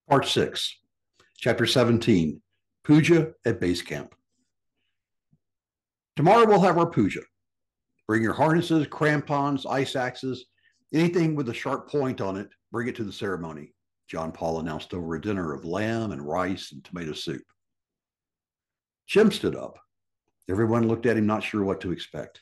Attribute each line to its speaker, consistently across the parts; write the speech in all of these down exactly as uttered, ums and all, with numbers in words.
Speaker 1: Part six, Chapter seventeen, Puja at Base Camp. Tomorrow we'll have our puja. Bring your harnesses, crampons, ice axes, anything with a sharp point on it, bring it to the ceremony, John Paul announced over a dinner of lamb and rice and tomato soup. Jim stood up. Everyone looked at him, not sure what to expect.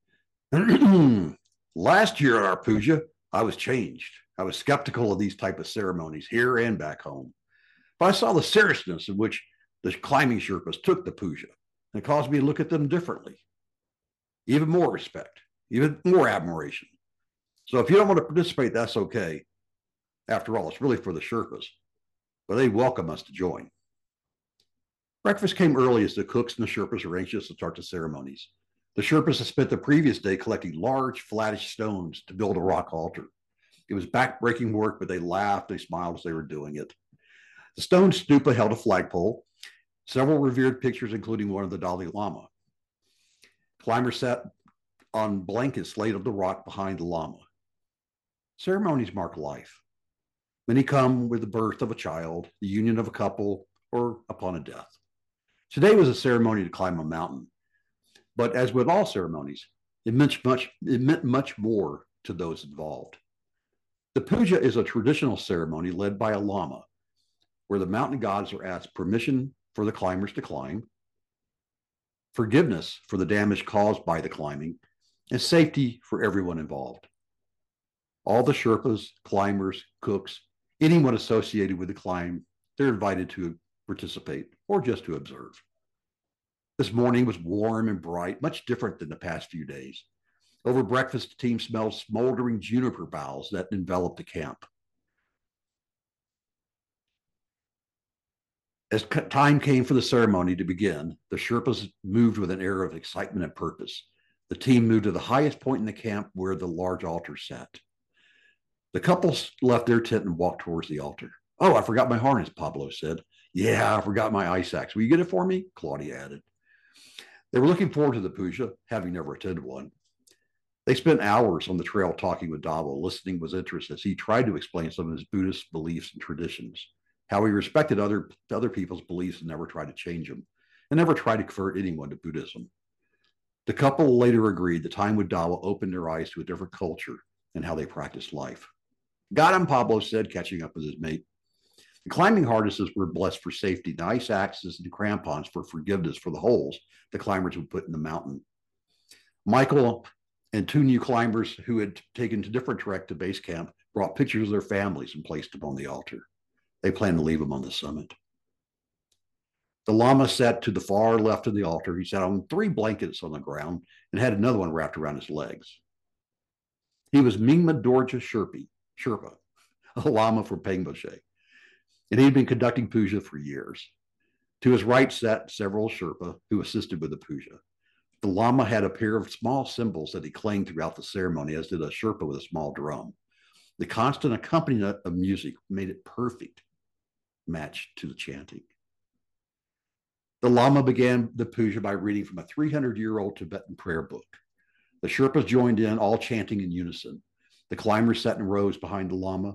Speaker 1: Last year at our puja, I was changed. I was skeptical of these type of ceremonies here and back home. But I saw the seriousness in which the climbing Sherpas took the puja, and it caused me to look at them differently. Even more respect, even more admiration. So if you don't want to participate, that's okay. After all, it's really for the Sherpas, but they welcome us to join. Breakfast came early as the cooks and the Sherpas were anxious to start the ceremonies. The Sherpas had spent the previous day collecting large, flattish stones to build a rock altar. It was back-breaking work, but they laughed, they smiled as they were doing it. The stone stupa held a flagpole, several revered pictures, including one of the Dalai Lama. Climbers sat on blankets laid on the rock behind the Lama. Ceremonies mark life. Many come with the birth of a child, the union of a couple, or upon a death. Today was a ceremony to climb a mountain, but as with all ceremonies, it meant much, it meant much more to those involved. The puja is a traditional ceremony led by a lama, where the mountain gods are asked permission for the climbers to climb, forgiveness for the damage caused by the climbing, and safety for everyone involved. All the Sherpas, climbers, cooks, anyone associated with the climb, they're invited to participate or just to observe. This morning was warm and bright, much different than the past few days. Over breakfast, the team smelled smoldering juniper boughs that enveloped the camp. As time came for the ceremony to begin, the Sherpas moved with an air of excitement and purpose. The team moved to the highest point in the camp where the large altar sat. The couple left their tent and walked towards the altar. Oh, I forgot my harness, Pablo said. Yeah, I forgot my ice axe. Will you get it for me? Claudia added. They were looking forward to the puja, having never attended one. They spent hours on the trail talking with Davo, listening with interest as he tried to explain some of his Buddhist beliefs and traditions, how he respected other, other people's beliefs and never tried to change them, and never tried to convert anyone to Buddhism. The couple later agreed the time with Davo opened their eyes to a different culture and how they practiced life. Got him, Pablo said, catching up with his mate. The climbing harnesses were blessed for safety, the ice axes and crampons for forgiveness for the holes the climbers would put in the mountain. Michael and two new climbers who had taken to different trek to base camp brought pictures of their families and placed them on the altar. They planned to leave them on the summit. The Lama sat to the far left of the altar. He sat on three blankets on the ground and had another one wrapped around his legs. He was Mingma Dorje Sherpa, Sherpa, a Lama from Pengboche, and he had been conducting puja for years. To his right sat several Sherpa who assisted with the puja. The Lama had a pair of small cymbals that he clanged throughout the ceremony, as did a Sherpa with a small drum. The constant accompaniment of music made it perfect match to the chanting. The Lama began the puja by reading from a three hundred year old Tibetan prayer book. The Sherpas joined in, all chanting in unison. The climbers sat in rows behind the Lama,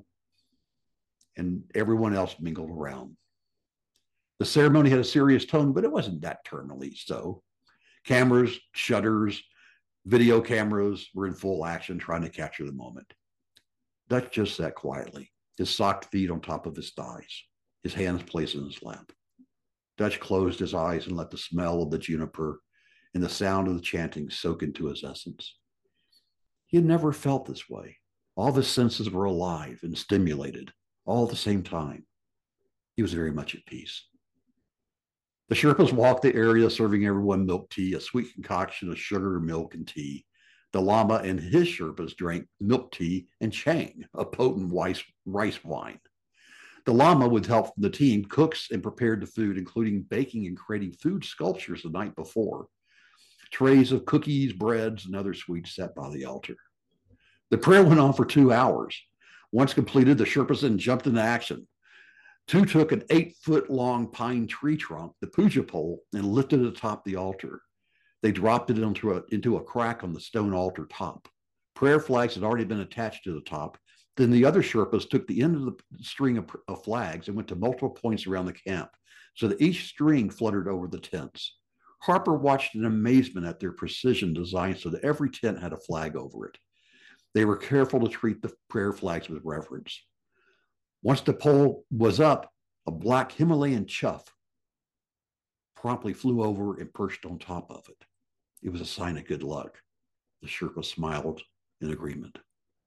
Speaker 1: and everyone else mingled around. The ceremony had a serious tone, but it wasn't that terminally so. Cameras, shutters, video cameras were in full action trying to capture the moment. Dutch just sat quietly, his socked feet on top of his thighs, his hands placed in his lap. Dutch closed his eyes and let the smell of the juniper and the sound of the chanting soak into his essence. He had never felt this way. All of his senses were alive and stimulated, all at the same time. He was very much at peace. The Sherpas walked the area, serving everyone milk tea, a sweet concoction of sugar, milk, and tea. The Lama and his Sherpas drank milk tea and chang, a potent rice, rice wine. The Lama, with help from the team, cooks and prepared the food, including baking and creating food sculptures the night before. Trays of cookies, breads, and other sweets set by the altar. The prayer went on for two hours. Once completed, the Sherpas then jumped into action. Two took an eight-foot-long pine tree trunk, the puja pole, and lifted it atop the altar. They dropped it into a, into a crack on the stone altar top. Prayer flags had already been attached to the top, Then the other Sherpas took the end of the string of, of flags and went to multiple points around the camp so that each string fluttered over the tents. Harper watched in amazement at their precision design so that every tent had a flag over it. They were careful to treat the prayer flags with reverence. Once the pole was up, a black Himalayan chough promptly flew over and perched on top of it. It was a sign of good luck. The Sherpa smiled in agreement.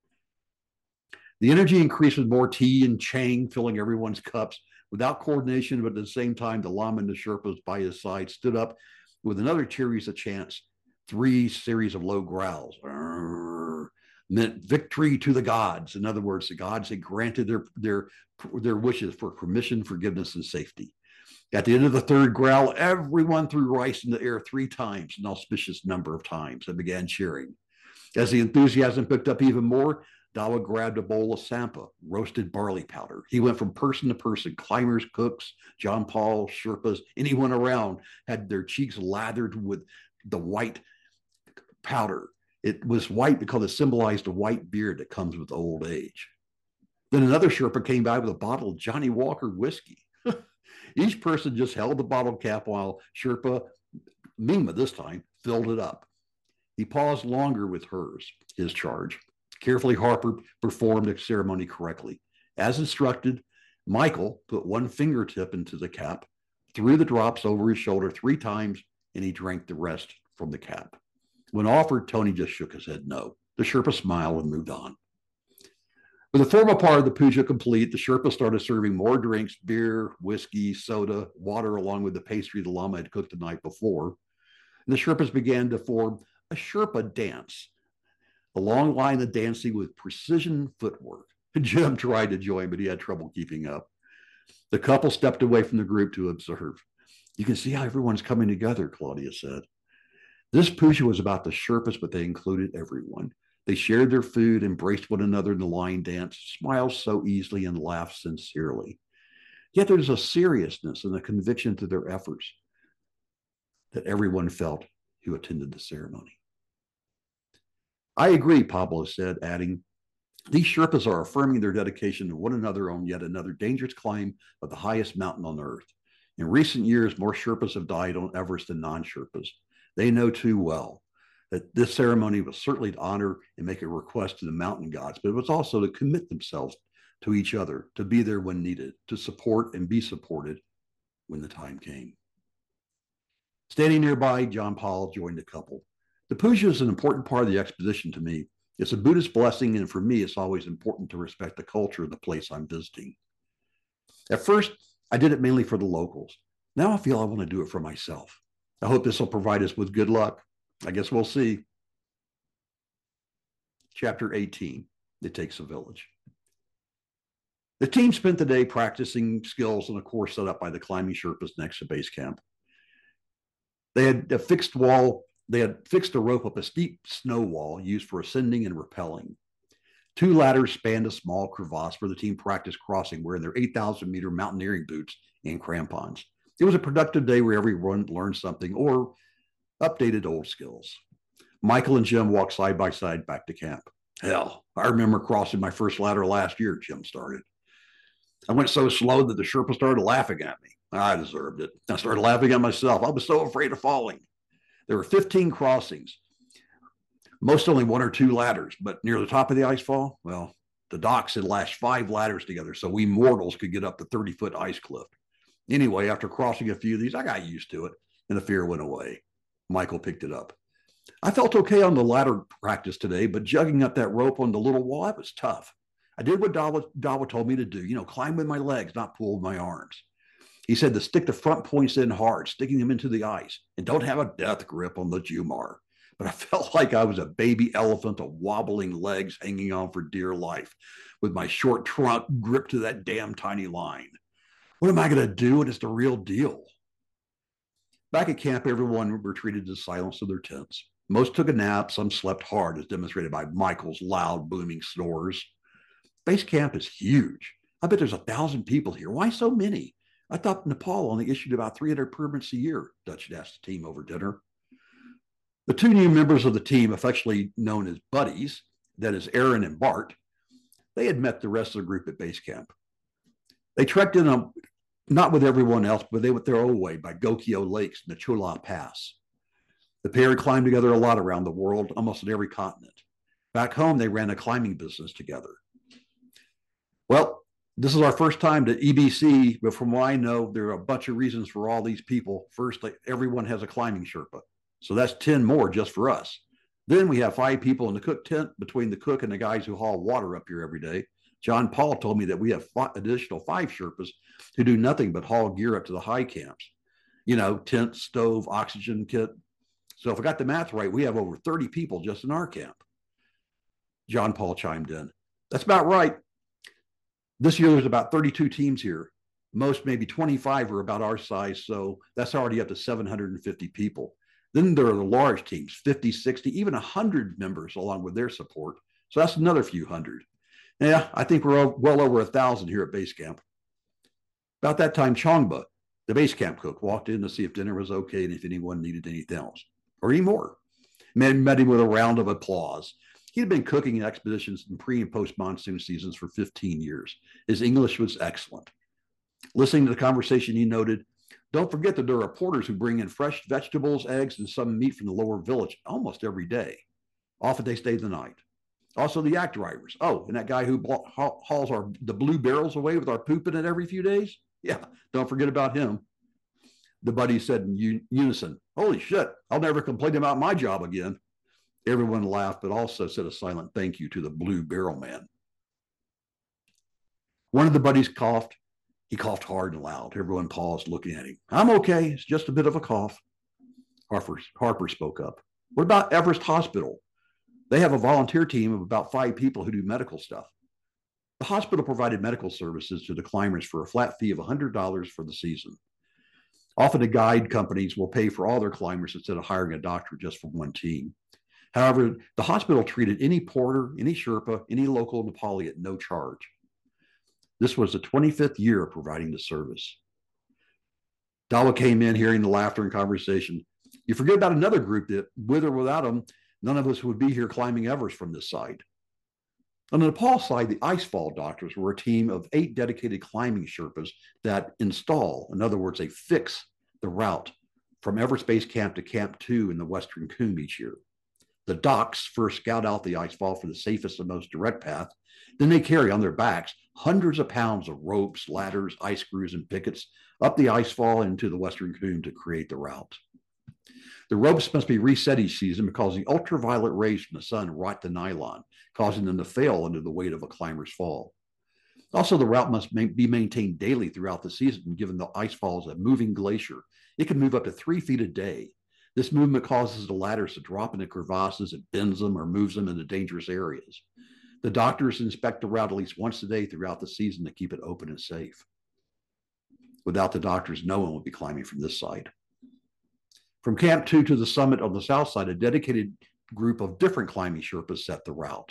Speaker 1: The energy increased with more tea and chang filling everyone's cups. Without coordination, but at the same time, the Lama and the Sherpas by his side stood up with another series of chants, three series of low growls. Arr, meant victory to the gods. In other words, the gods had granted their, their, their wishes for permission, forgiveness, and safety. At the end of the third growl, everyone threw rice in the air three times, an auspicious number of times, and began cheering. As the enthusiasm picked up even more, Dawa grabbed a bowl of sampa, roasted barley powder. He went from person to person, climbers, cooks, John Paul, Sherpas, anyone around had their cheeks lathered with the white powder. It was white because it symbolized the white beard that comes with old age. Then another Sherpa came by with a bottle of Johnny Walker whiskey. Each person just held the bottle cap while Sherpa, Mima this time, filled it up. He paused longer with hers, his charge. Carefully, Harper performed the ceremony correctly. As instructed, Michael put one fingertip into the cap, threw the drops over his shoulder three times, and he drank the rest from the cap. When offered, Tony just shook his head no. The Sherpa smiled and moved on. With the formal part of the puja complete, the Sherpa started serving more drinks, beer, whiskey, soda, water, along with the pastry the Lama had cooked the night before. And the Sherpas began to form a Sherpa dance, a long line of dancing with precision footwork. Jim tried to join, but he had trouble keeping up. The couple stepped away from the group to observe. You can see how everyone's coming together, Claudia said. This puja was about the Sherpas, but they included everyone. They shared their food, embraced one another in the line dance, smiled so easily, and laughed sincerely. Yet there's a seriousness and a conviction to their efforts that everyone felt who attended the ceremony. I agree, Pablo said, adding, these Sherpas are affirming their dedication to one another on yet another dangerous climb of the highest mountain on earth. In recent years, more Sherpas have died on Everest than non-Sherpas. They know too well that this ceremony was certainly to honor and make a request to the mountain gods, but it was also to commit themselves to each other, to be there when needed, to support and be supported when the time came. Standing nearby, John Paul joined the couple. The puja is an important part of the expedition to me. It's a Buddhist blessing, and for me, it's always important to respect the culture of the place I'm visiting. At first, I did it mainly for the locals. Now I feel I want to do it for myself. I hope this will provide us with good luck. I guess we'll see. Chapter eighteen, It Takes a Village. The team spent the day practicing skills on a course set up by the climbing Sherpas next to base camp. They had a fixed wall, they had fixed a rope up a steep snow wall used for ascending and rappelling. Two ladders spanned a small crevasse where the team practiced crossing wearing their eight thousand meter mountaineering boots and crampons. It was a productive day where everyone learned something or updated old skills. Michael and Jim walked side by side back to camp. Hell, I remember crossing my first ladder last year, Jim started. I went so slow that the Sherpa started laughing at me. I deserved it. I started laughing at myself. I was so afraid of falling. There were fifteen crossings, most only one or two ladders, but near the top of the ice fall, well, the docks had lashed five ladders together so we mortals could get up the thirty foot ice cliff. Anyway, after crossing a few of these, I got used to it and the fear went away. Michael picked it up. I felt okay on the ladder practice today, but jugging up that rope on the little wall, it was tough. I did what Dawa, Dawa told me to do, you know, climb with my legs, not pull with my arms. He said to stick the front points in hard, sticking them into the ice, and don't have a death grip on the Jumar. But I felt like I was a baby elephant of wobbling legs hanging on for dear life with my short trunk gripped to that damn tiny line. What am I going to do when it's the real deal? Back at camp, everyone retreated to the silence of their tents. Most took a nap, some slept hard, as demonstrated by Michael's loud, booming snores. Base camp is huge. I bet there's a thousand people here. Why so many? I thought Nepal only issued about three hundred permits a year, Dutch asked the team over dinner. The two new members of the team, affectionately known as buddies, that is Aaron and Bart, They had met the rest of the group at base camp. They trekked in, a, not with everyone else, but they went their own way by Gokyo Lakes and the Chola Pass. The pair had climbed together a lot around the world, almost on every continent. Back home, they ran a climbing business together. Well, this is our first time to E B C, but from what I know, there are a bunch of reasons for all these people. First, everyone has a climbing Sherpa. So that's ten more just for us. Then we have five people in the cook tent between the cook and the guys who haul water up here every day. John Paul told me that we have five, additional five Sherpas who do nothing but haul gear up to the high camps. You know, tent, stove, oxygen kit. So if I got the math right, we have over thirty people just in our camp. John Paul chimed in. That's about right. This year, there's about thirty-two teams here. Most, maybe twenty-five, are about our size, so that's already up to seven hundred fifty people. Then there are the large teams, fifty, sixty, even one hundred members along with their support. So that's another few hundred. Yeah, I think we're well over one thousand here at base camp. About that time, Chongba, the base camp cook, walked in to see if dinner was okay and if anyone needed anything else or any more. Men met him with a round of applause. He had been cooking in expeditions in pre and post monsoon seasons for fifteen years. His English was excellent. Listening to the conversation, he noted, "Don't forget that there are porters who bring in fresh vegetables, eggs, and some meat from the lower village almost every day. Often they stay the night. Also, the yak drivers. Oh, and that guy who hauls our the blue barrels away with our poop in it every few days? Yeah, don't forget about him." The buddies said in unison, "Holy shit, I'll never complain about my job again." Everyone laughed, but also said a silent thank you to the blue barrel man. One of the buddies coughed. He coughed hard and loud. Everyone paused, looking at him. "I'm okay. It's just a bit of a cough." Harper, Harper spoke up. "What about Everest Hospital? They have a volunteer team of about five people who do medical stuff." The hospital provided medical services to the climbers for a flat fee of one hundred dollars for the season. Often the guide companies will pay for all their climbers instead of hiring a doctor just for one team. However, the hospital treated any porter, any Sherpa, any local Nepali at no charge. This was the twenty-fifth year of providing the service. Dawa came in hearing the laughter and conversation. "You forget about another group that, with or without them, none of us would be here climbing Everest from this side." On the Nepal side, the Icefall doctors were a team of eight dedicated climbing Sherpas that install, in other words, they fix the route from Everest Base Camp to Camp two in the Western Cumbe each year. The docs first scout out the icefall for the safest and most direct path. Then they carry on their backs hundreds of pounds of ropes, ladders, ice screws, and pickets up the icefall into the Western Cumbe to create the route. The ropes must be reset each season because the ultraviolet rays from the sun rot the nylon, causing them to fail under the weight of a climber's fall. Also, the route must be maintained daily throughout the season, given the icefall is a moving glacier. It can move up to three feet a day. This movement causes the ladders to drop into crevasses, it bends them or moves them into dangerous areas. The doctors inspect the route at least once a day throughout the season to keep it open and safe. Without the doctors, no one would be climbing from this side. From Camp two to the summit on the south side, a dedicated group of different climbing Sherpas set the route.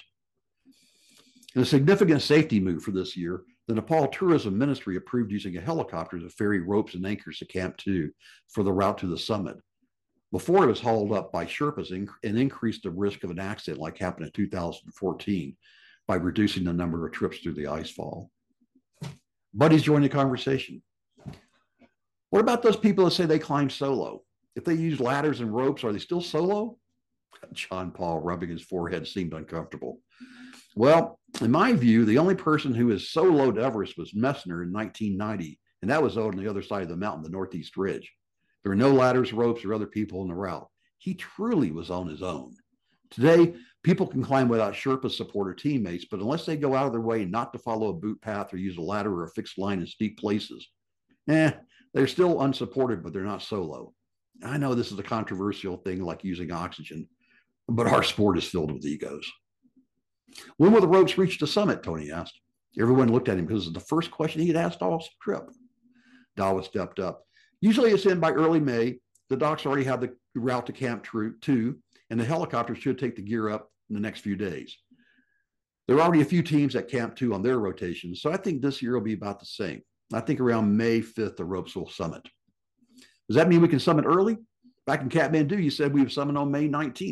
Speaker 1: In a significant safety move for this year, the Nepal Tourism Ministry approved using a helicopter to ferry ropes and anchors to Camp two for the route to the summit. Before it was hauled up by Sherpas and increased the risk of an accident like happened in two thousand fourteen by reducing the number of trips through the icefall. Buddies joined the conversation. "What about those people that say they climb solo? If they use ladders and ropes, are they still solo?" John Paul, rubbing his forehead, seemed uncomfortable. "Well, in my view, the only person who is soloed Everest was Messner in nineteen ninety, and that was on the other side of the mountain, the Northeast Ridge. There were no ladders, ropes, or other people on the route. He truly was on his own. Today, people can climb without Sherpa support or teammates, but unless they go out of their way not to follow a boot path or use a ladder or a fixed line in steep places, eh, they're still unsupported, but they're not solo. I know this is a controversial thing like using oxygen, but our sport is filled with egos." "When will the ropes reach the summit?" Tony asked. Everyone looked at him because it was the first question he had asked all trip. Dawa stepped up. "Usually it's in by early May. The docs already have the route to Camp two, and the helicopters should take the gear up in the next few days. There are already a few teams at Camp two on their rotations, so I think this year will be about the same. I think around May fifth, the ropes will summit." "Does that mean we can summit early? Back in Kathmandu, you said we would summit on May nineteenth.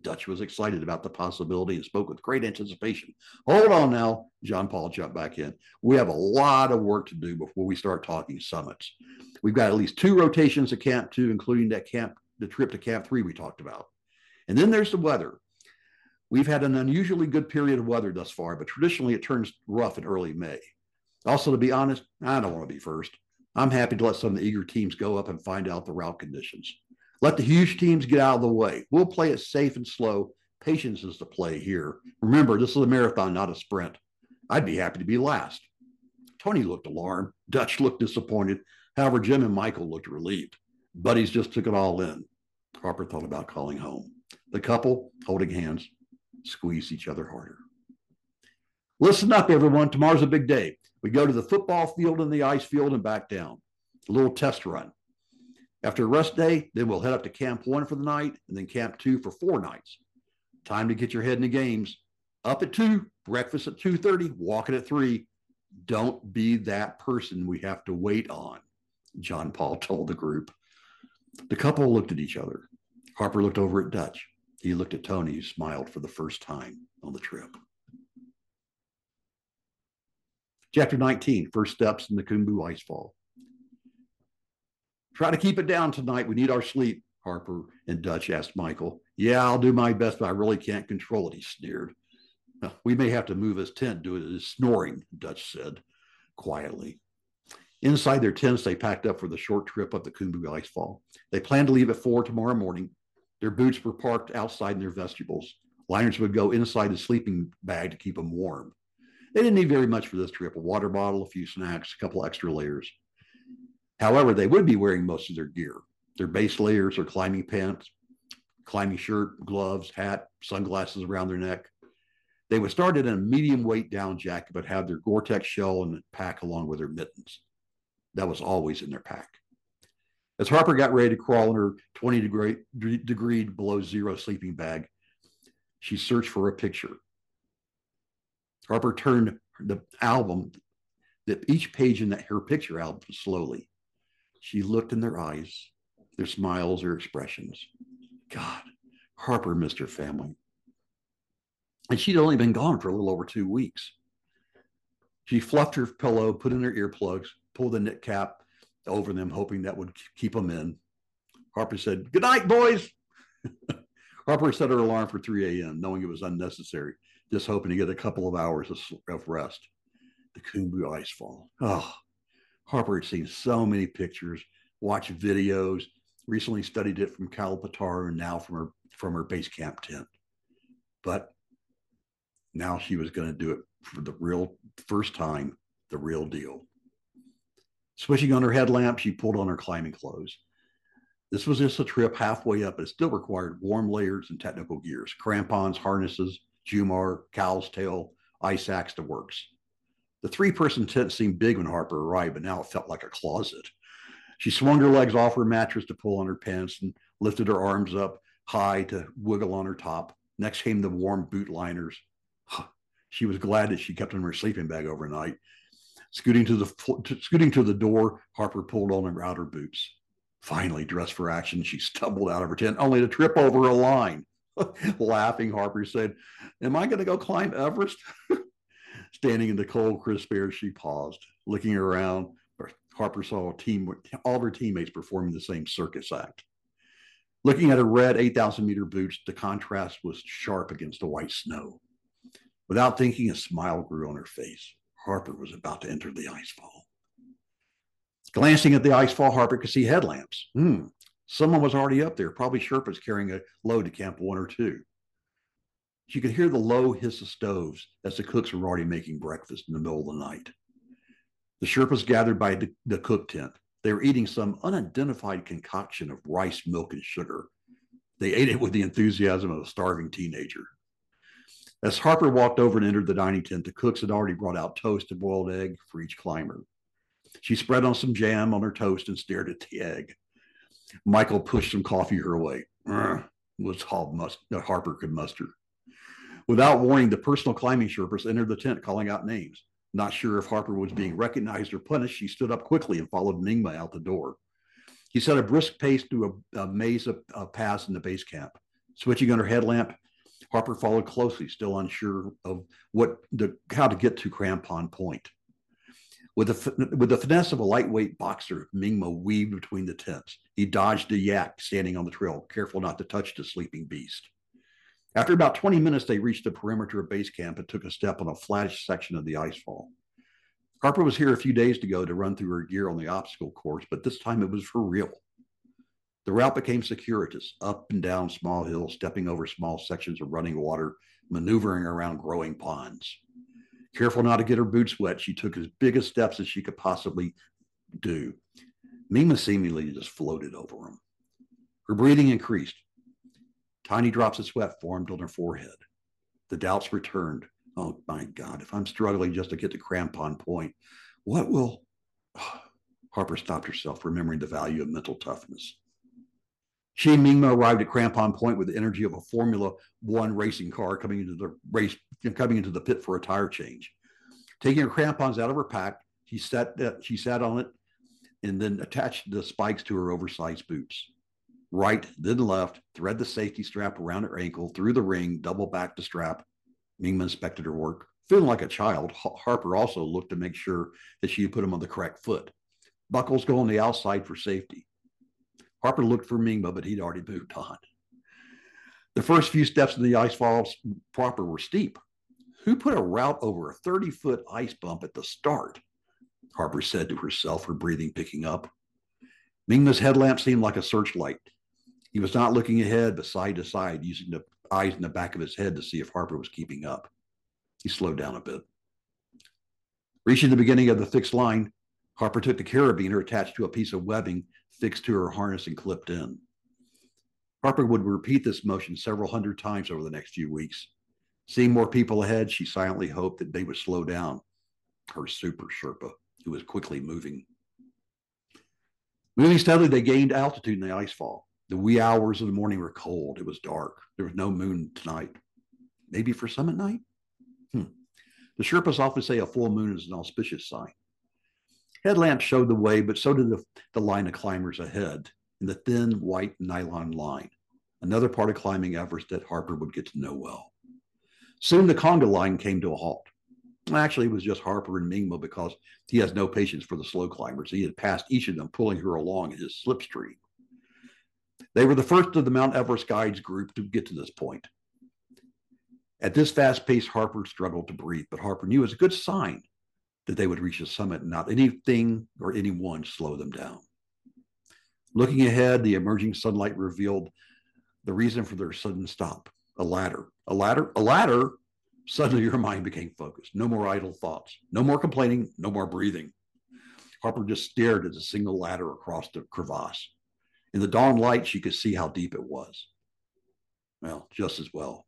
Speaker 1: Dutch was excited about the possibility and spoke with great anticipation. Hold on now, John Paul jumped back in. We have a lot of work to do before we start talking summits. We've got at least two rotations at Camp Two, including that camp, the trip to Camp Three we talked about. And then there's the weather. We've had an unusually good period of weather thus far, but traditionally it turns rough in early May. Also, to be honest, I don't want to be first. I'm happy to let some of the eager teams go up and find out the route conditions. Let the huge teams get out of the way. We'll play it safe and slow. Patience is the play here. Remember, this is a marathon, not a sprint. I'd be happy to be last. Tony looked alarmed. Dutch looked disappointed. However, Jim and Michael looked relieved. Buddies just took it all in. Harper thought about calling home. The couple, holding hands, squeezed each other harder. Listen up, everyone. Tomorrow's a big day. We go to the football field and the ice field and back down. A little test run. After a rest day, then we'll head up to Camp One for the night and then Camp Two for four nights. Time to get your head in the games. Up at two, breakfast at two thirty, walking at three. Don't be that person we have to wait on, John Paul told the group. The couple looked at each other. Harper looked over at Dutch. He looked at Tony, who smiled for the first time on the trip. Chapter nineteen, First Steps in the Khumbu Icefall. Try to keep it down tonight. We need our sleep, Harper and Dutch asked Michael. Yeah, I'll do my best, but I really can't control it, he sneered. We may have to move his tent due to his snoring, Dutch said quietly. Inside their tents, they packed up for the short trip up the Khumbu Icefall. They planned to leave at four tomorrow morning. Their boots were parked outside in their vestibules. Liners would go inside the sleeping bag to keep them warm. They didn't need very much for this trip, a water bottle, a few snacks, a couple extra layers. However, they would be wearing most of their gear. Their base layers are climbing pants, climbing shirt, gloves, hat, sunglasses around their neck. They would start in a medium weight down jacket, but have their Gore-Tex shell and pack along with their mittens. That was always in their pack. As Harper got ready to crawl in her twenty degree, degree below zero sleeping bag, she searched for a picture. Harper turned the album, the, each page in that, her picture album slowly. She looked in their eyes, their smiles, their expressions. God, Harper missed her family. And she'd only been gone for a little over two weeks. She fluffed her pillow, put in her earplugs, pulled the knit cap over them, hoping that would keep them in. Harper said, "Good night, boys." Harper set her alarm for three a.m., knowing it was unnecessary, just hoping to get a couple of hours of, of rest. The Khumbu Icefall. Oh, Harper had seen so many pictures, watched videos, recently studied it from Kalapataru and now from her, from her base camp tent. But now she was going to do it for the real first time, the real deal. Switching on her headlamp, she pulled on her climbing clothes. This was just a trip halfway up, but it still required warm layers and technical gears, crampons, harnesses, Jumar, cow's tail, ice axe, the works. The three-person tent seemed big when Harper arrived, but now it felt like a closet. She swung her legs off her mattress to pull on her pants and lifted her arms up high to wiggle on her top. Next came the warm boot liners. She was glad that she kept them in her sleeping bag overnight. Scooting to the scooting to the door, Harper pulled on her outer boots. Finally, dressed for action, she stumbled out of her tent, only to trip over a line. Laughing, Harper said, "Am I going to go climb Everest?" Standing in the cold, crisp air, she paused. Looking around, Harper saw a team, all of her teammates performing the same circus act. Looking at her red eight thousand meter boots, the contrast was sharp against the white snow. Without thinking, a smile grew on her face. Harper was about to enter the icefall. Glancing at the icefall, Harper could see headlamps. Hmm. Someone was already up there, probably Sherpas carrying a load to Camp One or Two. She could hear the low hiss of stoves as the cooks were already making breakfast in the middle of the night. The Sherpas gathered by the, the cook tent. They were eating some unidentified concoction of rice, milk, and sugar. They ate it with the enthusiasm of a starving teenager. As Harper walked over and entered the dining tent, the cooks had already brought out toast and boiled egg for each climber. She spread on some jam on her toast and stared at the egg. Michael pushed some coffee her way. Urgh, was all must, Harper could muster. Without warning, the personal climbing Sherpas entered the tent calling out names. Not sure if Harper was being recognized or punished, she stood up quickly and followed Mingma out the door. He set a brisk pace through a, a maze of, of paths in the base camp. Switching on her headlamp, Harper followed closely, still unsure of what the, how to get to Crampon Point. With the, with the finesse of a lightweight boxer, Mingma weaved between the tents. He dodged a yak standing on the trail, careful not to touch the sleeping beast. After about twenty minutes, they reached the perimeter of base camp and took a step on a flattish section of the icefall. Harper was here a few days ago to run through her gear on the obstacle course, but this time it was for real. The route became circuitous, up and down small hills, stepping over small sections of running water, maneuvering around growing ponds. Careful not to get her boots wet, she took as big as steps as she could possibly do. Mingma seemingly just floated over them. Her breathing increased. Tiny drops of sweat formed on her forehead. The doubts returned. Oh my God, if I'm struggling just to get to Crampon Point, what will... Harper stopped herself, remembering the value of mental toughness. She and Mingma arrived at Crampon Point with the energy of a Formula One racing car coming into the race, coming into the pit for a tire change. Taking her crampons out of her pack, she sat, uh, she sat on it and then attached the spikes to her oversized boots. Right, then left, thread the safety strap around her ankle, through the ring, double back the strap. Mingma inspected her work. Feeling like a child, Harper also looked to make sure that she had put them on the correct foot. Buckles go on the outside for safety. Harper looked for Mingma, but he'd already moved on. The first few steps of the ice falls proper were steep. Who put a route over a thirty-foot ice bump at the start? Harper said to herself, her breathing picking up. Mingma's headlamp seemed like a searchlight. He was not looking ahead, but side to side, using the eyes in the back of his head to see if Harper was keeping up. He slowed down a bit. Reaching the beginning of the fixed line, Harper took the carabiner attached to a piece of webbing fixed to her harness and clipped in. Harper would repeat this motion several hundred times over the next few weeks. Seeing more people ahead, she silently hoped that they would slow down. Her super Sherpa, who was quickly moving. Moving steadily, they gained altitude in the icefall. The wee hours of the morning were cold. It was dark. There was no moon tonight. Maybe for some at night? Hmm. The Sherpas often say a full moon is an auspicious sign. Headlamps showed the way, but so did the, the line of climbers ahead in the thin white nylon line, another part of climbing Everest that Harper would get to know well. Soon the conga line came to a halt. Actually, it was just Harper and Mingma because he has no patience for the slow climbers. He had passed each of them, pulling her along in his slipstream. They were the first of the Mount Everest Guides group to get to this point. At this fast pace, Harper struggled to breathe, but Harper knew it was a good sign that they would reach the summit and not anything or anyone slow them down. Looking ahead, the emerging sunlight revealed the reason for their sudden stop. A ladder. A ladder? A ladder? Suddenly her mind became focused. No more idle thoughts. No more complaining. No more breathing. Harper just stared at the single ladder across the crevasse. In the dawn light, she could see how deep it was. Well, just as well.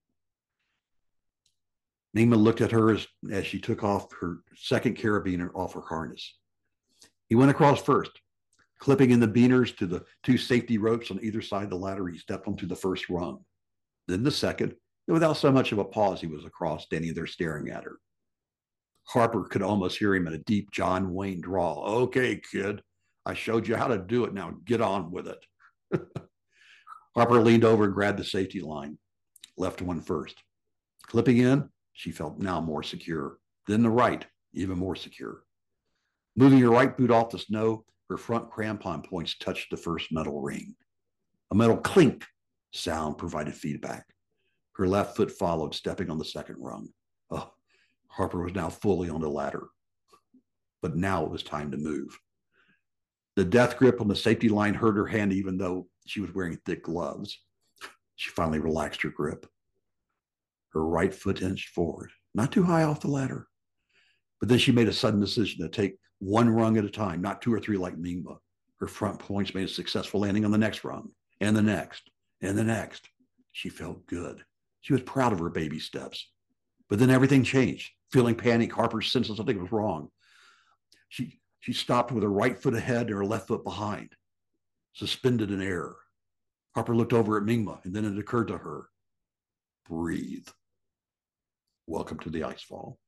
Speaker 1: Mingma looked at her as, as she took off her second carabiner off her harness. He went across first. Clipping in the beaners to the two safety ropes on either side of the ladder, he stepped onto the first rung. Then the second, and without so much of a pause, he was across, standing there staring at her. Harper could almost hear him in a deep John Wayne drawl. Okay, kid, I showed you how to do it. Now get on with it. Harper leaned over and grabbed the safety line. Left one first. Clipping in, she felt now more secure. Then the right, even more secure. Moving her right boot off the snow, her front crampon points touched the first metal ring. A metal clink sound provided feedback. Her left foot followed, stepping on the second rung. Oh, Harper was now fully on the ladder. But now it was time to move. The death grip on the safety line hurt her hand, even though she was wearing thick gloves. She finally relaxed her grip. Her right foot inched forward, not too high off the ladder. But then she made a sudden decision to take one rung at a time, not two or three like Mingma. Her front points made a successful landing on the next rung, and the next, and the next. She felt good. She was proud of her baby steps. But then everything changed. Feeling panic, Harper sensed something was wrong. She, she stopped with her right foot ahead and her left foot behind, suspended in air. Harper looked over at Mingma, and then it occurred to her, breathe. Welcome to the icefall.